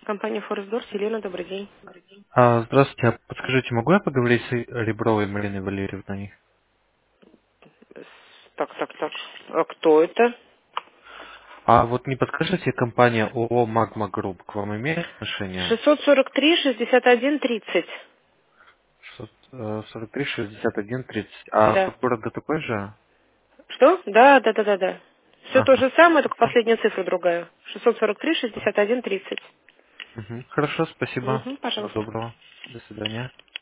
Компания Форестдорс. Елена, добрый день. Здравствуйте, а подскажите, могу я поговорить с Ребровой Мариной Валерьевной? Так. А кто это? А вот не подскажите, компания ООО «Магма Групп» к вам имеет отношение? 643-61-30. 43-61-30. А Да. код города такой же? Что? Да. Все то Ага. же самое, только Хорошо. последняя цифра другая. 643-61-30. Хорошо, спасибо. Угу, Всего пожалуйста. доброго. До свидания.